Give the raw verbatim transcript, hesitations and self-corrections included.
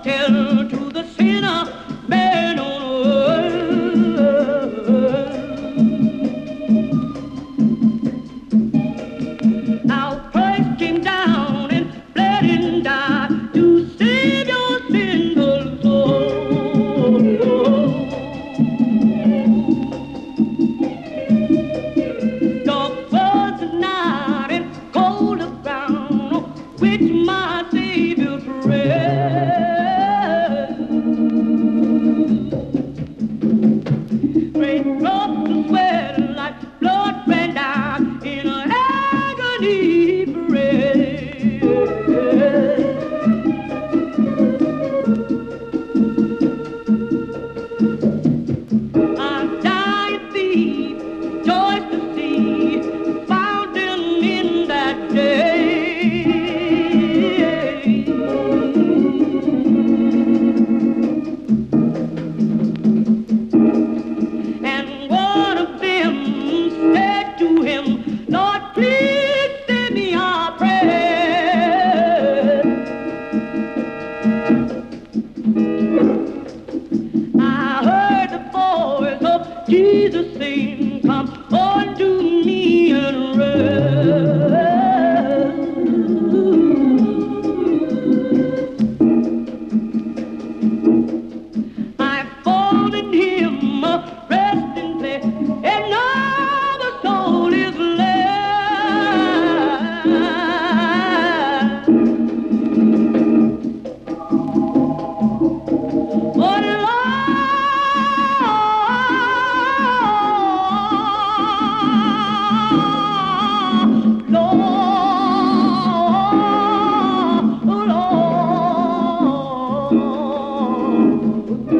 tell to the sinner, man on earth. Now Christ came down and bled and died to save your sinful soul. Dark was the night and cold the ground which my Savior tread. Great drops of sweat like blood ran down in an agony parade. I'm dying thief, joys to see, found him in that day. And one of them said to him, Lord, please save me, I pray. I heard the voice of Jesus saying, come unto me and rest. I found in him a resting place, and now the soul is left. But Lord, Lord, Lord,